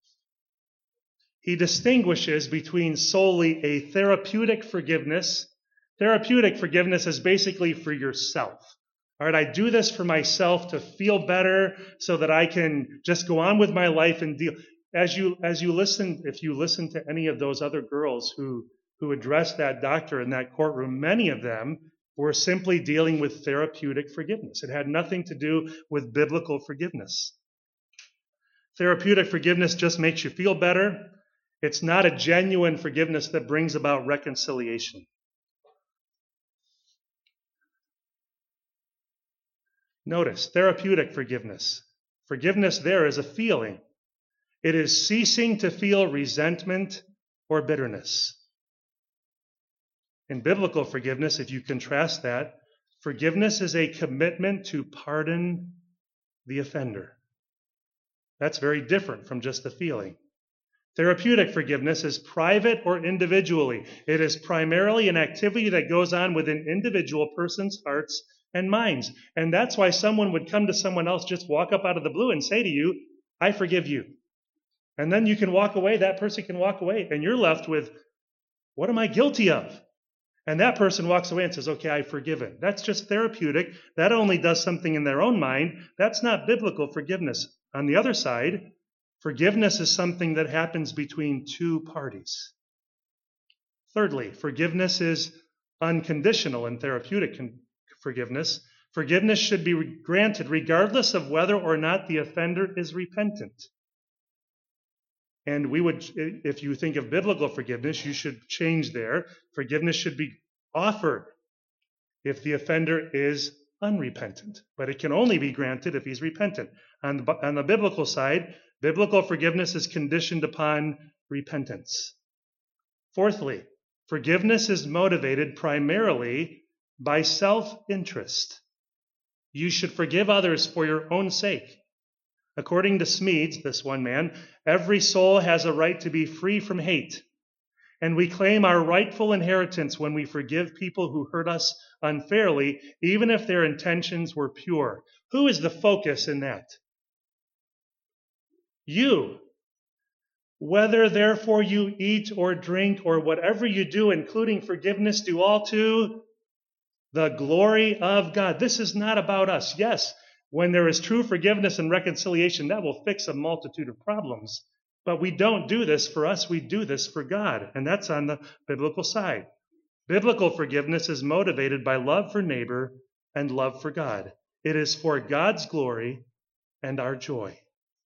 he distinguishes between solely a therapeutic forgiveness. Therapeutic forgiveness is basically for yourself. All right, I do this for myself to feel better so that I can just go on with my life and deal. As you listen, if you listen to any of those other girls who addressed that doctor in that courtroom, many of them were simply dealing with therapeutic forgiveness. It had nothing to do with biblical forgiveness. Therapeutic forgiveness just makes you feel better. It's not a genuine forgiveness that brings about reconciliation. Notice, therapeutic forgiveness. Forgiveness there is a feeling. It is ceasing to feel resentment or bitterness. In biblical forgiveness, if you contrast that, forgiveness is a commitment to pardon the offender. That's very different from just a feeling. Therapeutic forgiveness is private or individually. It is primarily an activity that goes on within individual persons' hearts and minds. And that's why someone would come to someone else, just walk up out of the blue and say to you, I forgive you. And then you can walk away, that person can walk away, and you're left with, what am I guilty of? And that person walks away and says, okay, I've forgiven. That's just therapeutic. That only does something in their own mind. That's not biblical forgiveness. On the other side, forgiveness is something that happens between two parties. Thirdly, forgiveness is unconditional in therapeutic forgiveness. Forgiveness should be granted regardless of whether or not the offender is repentant. And if you think of biblical forgiveness, you should change there. Forgiveness should be offered if the offender is unrepentant. But it can only be granted if he's repentant. On the biblical side, biblical forgiveness is conditioned upon repentance. Fourthly, forgiveness is motivated primarily by self-interest. You should forgive others for your own sake. According to Smedes, this one man, every soul has a right to be free from hate. And we claim our rightful inheritance when we forgive people who hurt us unfairly, even if their intentions were pure. Who is the focus in that? You. Whether therefore you eat or drink or whatever you do, including forgiveness, do all to the glory of God. This is not about us. Yes, when there is true forgiveness and reconciliation, that will fix a multitude of problems. But we don't do this for us, we do this for God. And that's on the biblical side. Biblical forgiveness is motivated by love for neighbor and love for God. It is for God's glory and our joy.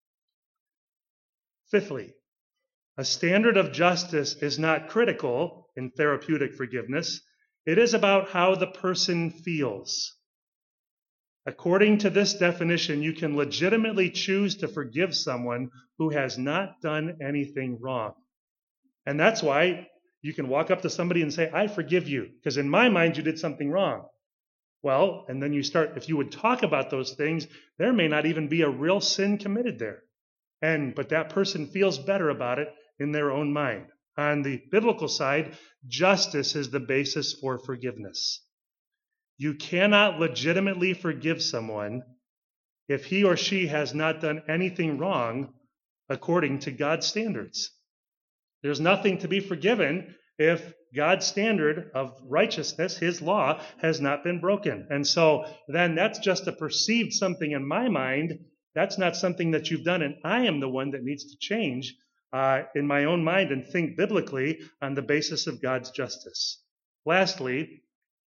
Fifthly, a standard of justice is not critical in therapeutic forgiveness. It is about how the person feels. According to this definition, you can legitimately choose to forgive someone who has not done anything wrong. And that's why you can walk up to somebody and say, I forgive you, because in my mind you did something wrong. Well, and then you start, if you would talk about those things, there may not even be a real sin committed there. But that person feels better about it in their own mind. On the biblical side, justice is the basis for forgiveness. You cannot legitimately forgive someone if he or she has not done anything wrong according to God's standards. There's nothing to be forgiven if God's standard of righteousness, his law, has not been broken. And so then that's just a perceived something in my mind. That's not something that you've done, and I am the one that needs to change in my own mind and think biblically on the basis of God's justice. Lastly,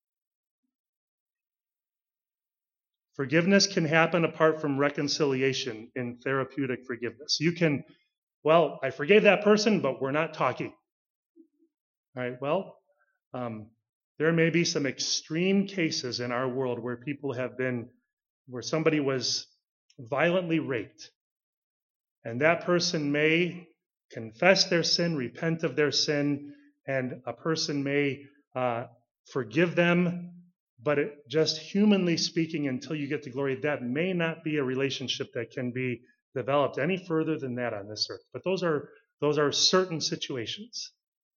forgiveness can happen apart from reconciliation in therapeutic forgiveness. You can, well, I forgave that person, but we're not talking. All right, well, there may be some extreme cases in our world where people have been, where somebody was violently raped. And that person may confess their sin, repent of their sin, and a person may forgive them. But just humanly speaking, until you get to glory, that may not be a relationship that can be developed any further than that on this earth. But those are certain situations.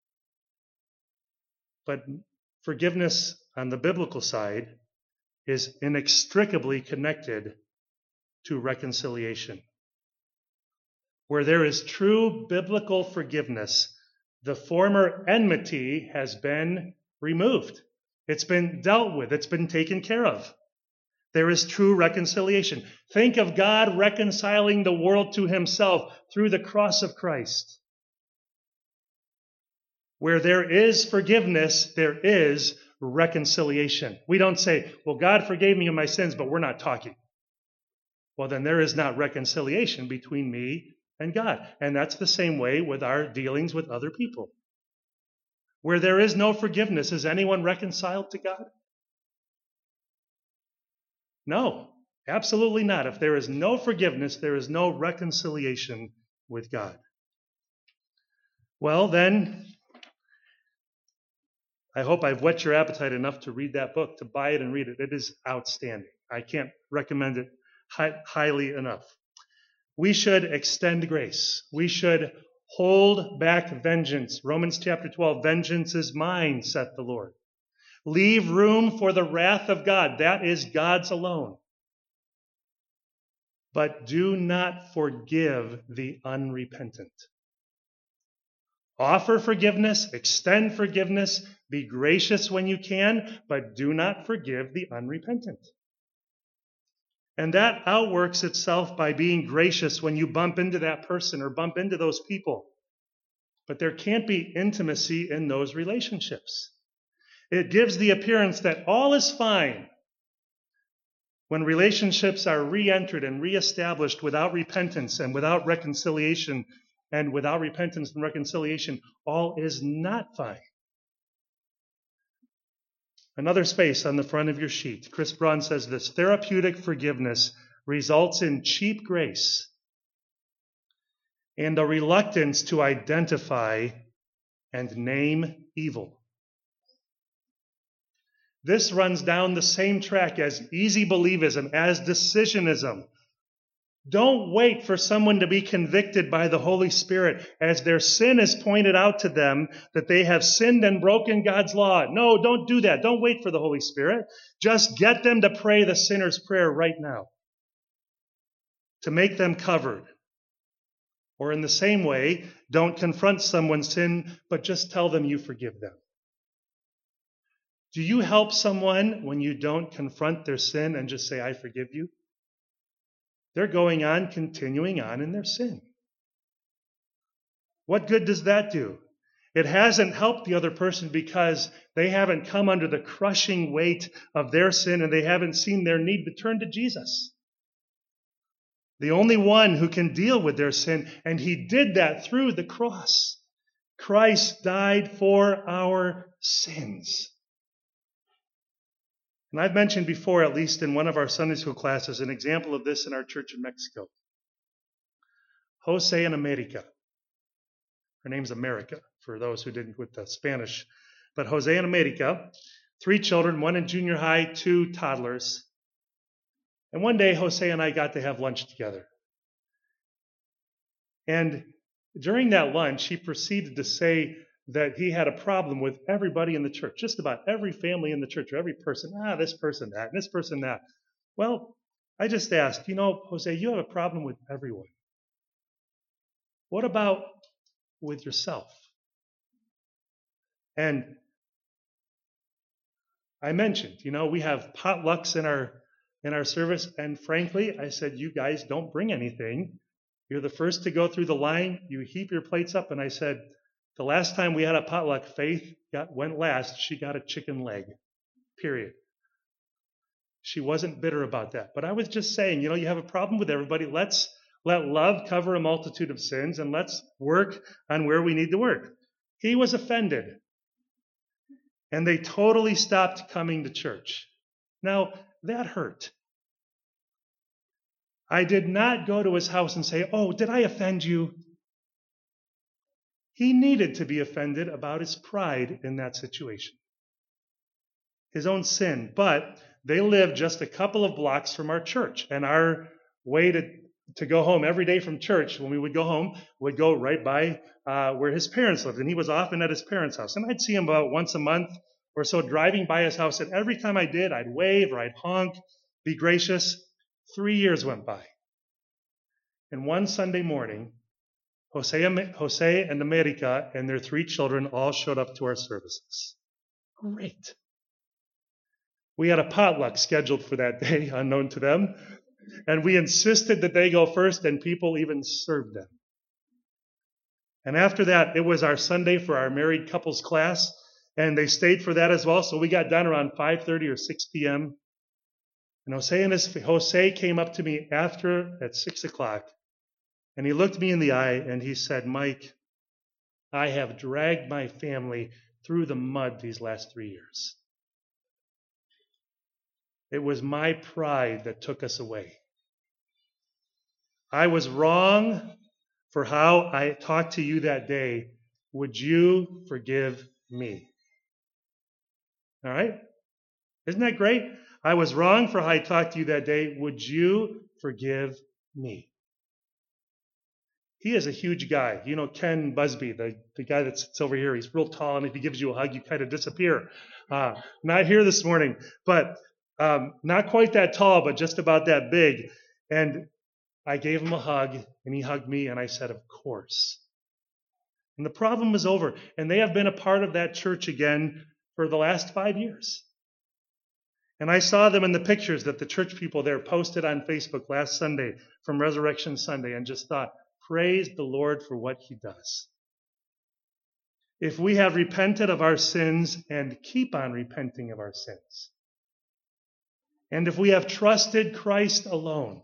But forgiveness on the biblical side is inextricably connected to reconciliation. Where there is true biblical forgiveness, the former enmity has been removed. It's been dealt with. It's been taken care of. There is true reconciliation. Think of God reconciling the world to himself through the cross of Christ. Where there is forgiveness, there is reconciliation. We don't say, well, God forgave me of my sins, but we're not talking. Well, then there is not reconciliation between me and God. And that's the same way with our dealings with other people. Where there is no forgiveness, is anyone reconciled to God? No, absolutely not. If there is no forgiveness, there is no reconciliation with God. Well, then, I hope I've whet your appetite enough to read that book, to buy it and read it. It is outstanding. I can't recommend it highly enough. We should extend grace. We should hold back vengeance. Romans chapter 12, vengeance is mine, saith the Lord. Leave room for the wrath of God. That is God's alone. But do not forgive the unrepentant. Offer forgiveness, extend forgiveness, be gracious when you can, but do not forgive the unrepentant. And that outworks itself by being gracious when you bump into that person or bump into those people. But there can't be intimacy in those relationships. It gives the appearance that all is fine when relationships are re-entered and re-established without repentance and without reconciliation. And without repentance and reconciliation, all is not fine. Another space on the front of your sheet. Chris Braun says this: therapeutic forgiveness results in cheap grace and a reluctance to identify and name evil. This runs down the same track as easy believism, as decisionism. Don't wait for someone to be convicted by the Holy Spirit as their sin is pointed out to them that they have sinned and broken God's law. No, don't do that. Don't wait for the Holy Spirit. Just get them to pray the sinner's prayer right now to make them covered. Or in the same way, don't confront someone's sin, but just tell them you forgive them. Do you help someone when you don't confront their sin and just say, I forgive you? They're going on, continuing on in their sin. What good does that do? It hasn't helped the other person because they haven't come under the crushing weight of their sin and they haven't seen their need to turn to Jesus. The only one who can deal with their sin, and he did that through the cross. Christ died for our sins. And I've mentioned before, at least in one of our Sunday school classes, an example of this in our church in Mexico. Jose and America. Her name's America, for those who didn't with the Spanish. But Jose and America, 3 children, 1 in junior high, 2 toddlers. And one day, Jose and I got to have lunch together. And during that lunch, he proceeded to say that he had a problem with everybody in the church, just about every family in the church, or every person, this person that, and this person that. Well, I just asked, Jose, you have a problem with everyone. What about with yourself? And I mentioned, we have potlucks in our service, and frankly, I said, you guys don't bring anything. You're the first to go through the line. You heap your plates up, and I said, the last time we had a potluck, Faith went last. She got a chicken leg, period. She wasn't bitter about that. But I was just saying, you have a problem with everybody. Let's let love cover a multitude of sins, and let's work on where we need to work. He was offended. And they totally stopped coming to church. Now, that hurt. I did not go to his house and say, oh, did I offend you? He needed to be offended about his pride in that situation. His own sin. But they lived just a couple of blocks from our church. And our way to go home every day from church, when we would go home, would go right by where his parents lived. And he was often at his parents' house. And I'd see him about once a month or so driving by his house. And every time I did, I'd wave or I'd honk, be gracious. 3 years went by. And one Sunday morning, Jose and America and their 3 children all showed up to our services. Great. We had a potluck scheduled for that day, unknown to them. And we insisted that they go first, and people even served them. And after that, it was our Sunday for our married couples class, and they stayed for that as well. So we got done around 5:30 or 6 p.m. And Jose came up to me after at 6 o'clock, and he looked me in the eye, and he said, Mike, I have dragged my family through the mud these last 3 years. It was my pride that took us away. I was wrong for how I talked to you that day. Would you forgive me? All right? Isn't that great? I was wrong for how I talked to you that day. Would you forgive me? He is a huge guy. Ken Busby, the guy that sits over here, he's real tall, and if he gives you a hug, you kind of disappear. Not here this morning, but not quite that tall, but just about that big. And I gave him a hug, and he hugged me, and I said, of course. And the problem is over. And they have been a part of that church again for the last 5 years. And I saw them in the pictures that the church people there posted on Facebook last Sunday from Resurrection Sunday, and just thought, praise the Lord for what he does. If we have repented of our sins and keep on repenting of our sins, and if we have trusted Christ alone,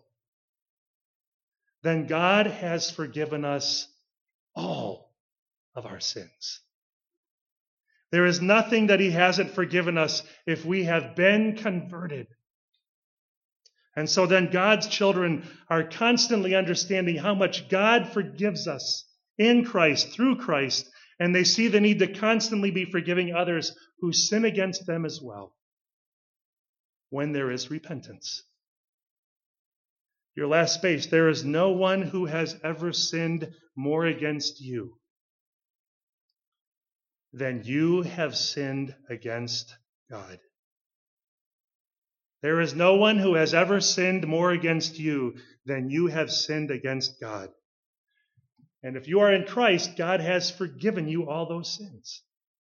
then God has forgiven us all of our sins. There is nothing that he hasn't forgiven us if we have been converted. And so then God's children are constantly understanding how much God forgives us in Christ, through Christ, and they see the need to constantly be forgiving others who sin against them as well when there is repentance. Your last space. There is no one who has ever sinned more against you than you have sinned against God. There is no one who has ever sinned more against you than you have sinned against God. And if you are in Christ, God has forgiven you all those sins.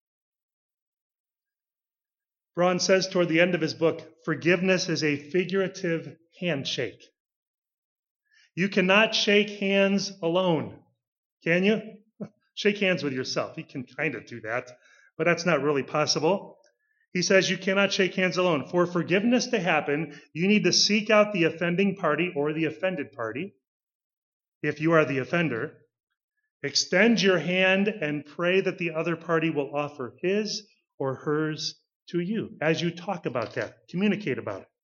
Braun says toward the end of his book, forgiveness is a figurative handshake. You cannot shake hands alone, can you? Shake hands with yourself. You can kind of do that, but that's not really possible. He says you cannot shake hands alone. For forgiveness to happen, you need to seek out the offending party or the offended party, if you are the offender. Extend your hand and pray that the other party will offer his or hers to you as you talk about that, communicate about it.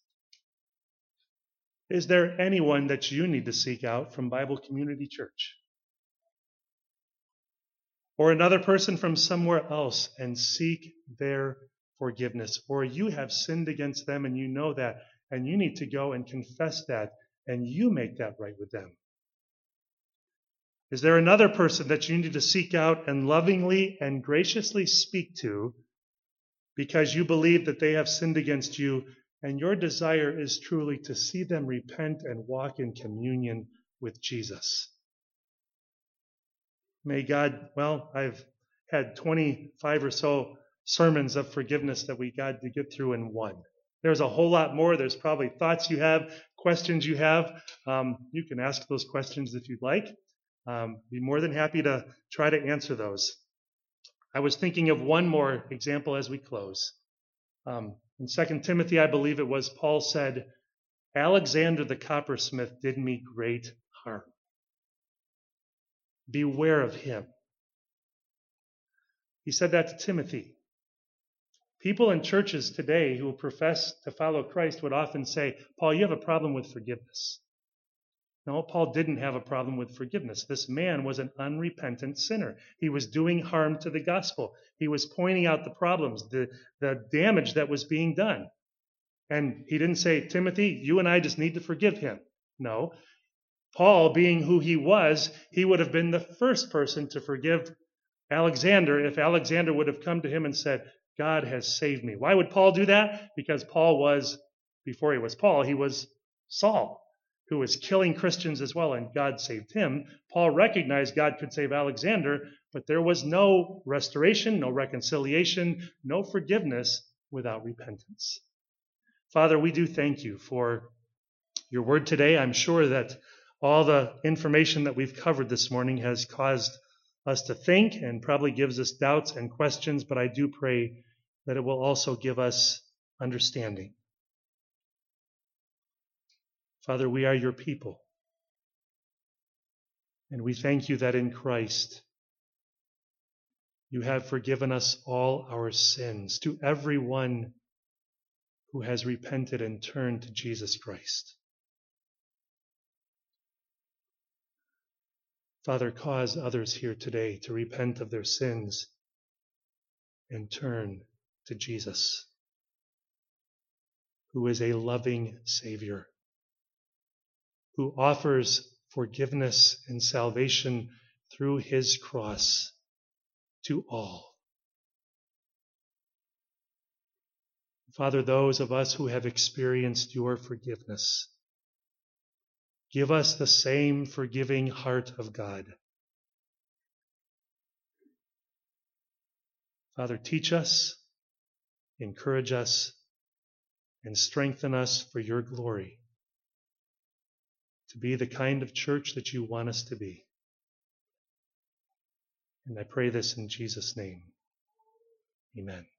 Is there anyone that you need to seek out from Bible Community Church? Or another person from somewhere else and seek their forgiveness? Or you have sinned against them and you know that, and you need to go and confess that, and you make that right with them. Is there another person that you need to seek out and lovingly and graciously speak to because you believe that they have sinned against you, and your desire is truly to see them repent and walk in communion with Jesus? May God, I've had 25 or so sermons of forgiveness that we got to get through in one. There's a whole lot more. There's probably thoughts you have, questions you have. You can ask those questions if you'd like. Be more than happy to try to answer those. I was thinking of one more example as we close. In 2 Timothy, I believe it was, Paul said, Alexander the coppersmith did me great harm. Beware of him. He said that to Timothy. People in churches today who profess to follow Christ would often say, Paul, you have a problem with forgiveness. No, Paul didn't have a problem with forgiveness. This man was an unrepentant sinner. He was doing harm to the gospel. He was pointing out the problems, the damage that was being done. And he didn't say, Timothy, you and I just need to forgive him. No. Paul, being who he was, he would have been the first person to forgive Alexander if Alexander would have come to him and said, God has saved me. Why would Paul do that? Because Paul was, before he was Paul, he was Saul, who was killing Christians as well, and God saved him. Paul recognized God could save Alexander, but there was no restoration, no reconciliation, no forgiveness without repentance. Father, we do thank you for your word today. I'm sure that all the information that we've covered this morning has caused us to think and probably gives us doubts and questions, but I do pray that it will also give us understanding. Father, we are your people, and we thank you that in Christ you have forgiven us all our sins, to everyone who has repented and turned to Jesus Christ. Father, cause others here today to repent of their sins and turn to Jesus, who is a loving Savior, who offers forgiveness and salvation through his cross to all. Father, those of us who have experienced your forgiveness, give us the same forgiving heart of God. Father, teach us, encourage us, and strengthen us for your glory, to be the kind of church that you want us to be. And I pray this in Jesus' name. Amen.